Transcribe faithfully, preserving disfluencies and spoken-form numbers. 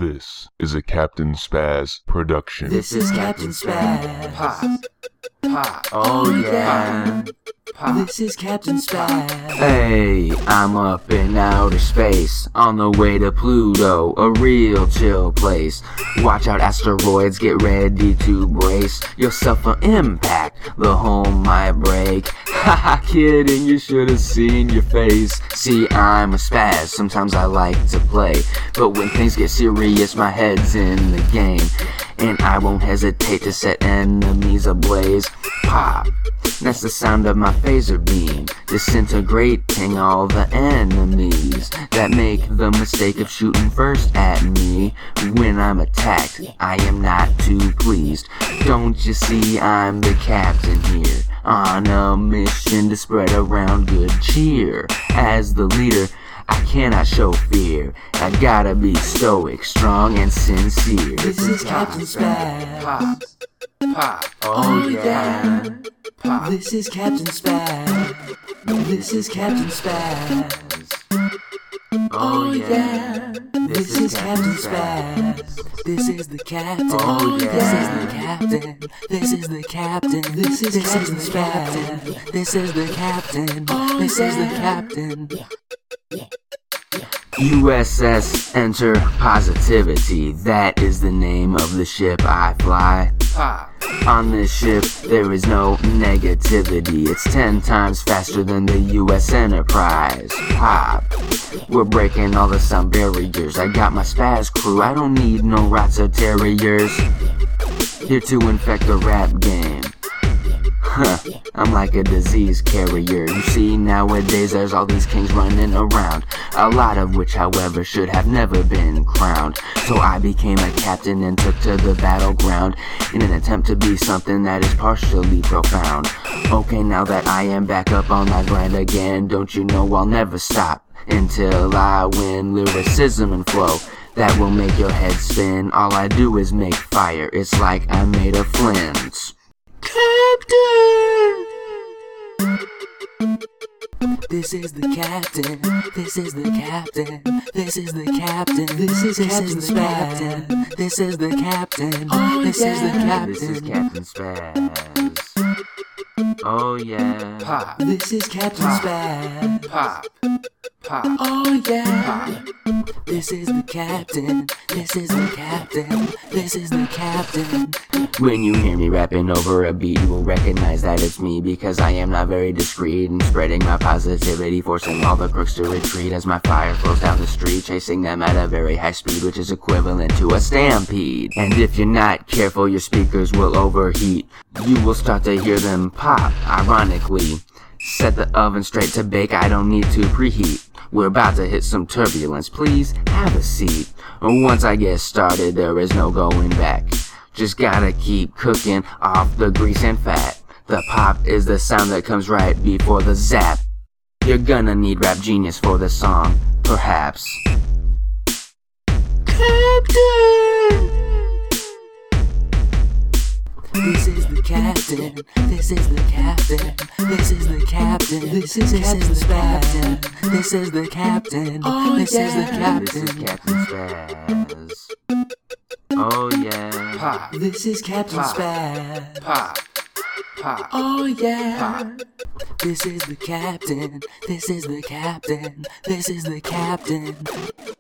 This is a Captain Spaz production. This is Captain Spaz. Pop. Pop. Oh yeah. Pop. This is Captain Spaz. Hey, I'm up in outer space, on the way to Pluto, a real chill place. Watch out asteroids, get ready to brace yourself for impact, the home might break. Haha, kidding, you should have seen your face. See, I'm a spaz, sometimes I like to play, but when things get serious, my head's in the game, and I won't hesitate to set enemies ablaze. Pop, that's the sound of my phaser beam, disintegrating all the enemies that make the mistake of shooting first at me. When I'm attacked, I am not too pleased. Don't you see, I'm the captain here, on a mission to spread around good cheer. As the leader, I cannot show fear, I gotta be stoic, strong, and sincere. This is Captain Spaz. Pop. Pop. Oh yeah. Pop. This is Captain Spaz. This is Captain Spaz. Oh yeah. This is Captain Spaz. This is the captain. Oh yeah. This is the captain. This is the captain. This is Captain Spaz. This is the captain. This is the captain. U S S Enter Positivity, that is the name of the ship I fly. Pop. On this ship, there is no negativity. It's ten times faster than the U S Enterprise. Pop. We're breaking all the sound barriers. I got my spaz crew, I don't need no rats or terriers. Here to infect the rap game. Huh, I'm like a disease carrier. You see, nowadays there's all these kings running around, a lot of which, however, should have never been crowned. So I became a captain and took to the battleground in an attempt to be something that is partially profound. Okay, now that I am back up on my grind again, don't you know I'll never stop until I win lyricism and flow that will make your head spin. All I do is make fire, it's like I'm made of flints. Captain! This is the captain. This is the captain. This is the captain. This is Captain Spaz. This is the captain. This is the captain. This is Captain Spaz. Oh yeah. Pop. This is Captain Spaz. Pop. Pop. Oh yeah. This is the captain. This is the captain. This is the captain. When you hear me rapping over a beat, you will recognize that it's me, because I am not very discreet in spreading my positivity, forcing all the crooks to retreat as my fire flows down the street, chasing them at a very high speed, which is equivalent to a stampede. And if you're not careful, your speakers will overheat. You will start to hear them pop, ironically. Set the oven straight to bake, I don't need to preheat. We're about to hit some turbulence, please have a seat. Once I get started, there is no going back. Just gotta keep cooking off the grease and fat. The pop is the sound that comes right before the zap. You're gonna need Rap Genius for the song, perhaps. Captain! This is the captain. This is the captain. This is the captain. This is Captain Spaz. This is the captain. This is the captain. This is Captain Spaz. Oh yeah. Pop. This is Captain Pop. Spaz. Pop. Pop. Oh yeah. Pop. This is the captain. This is the captain. This is the captain.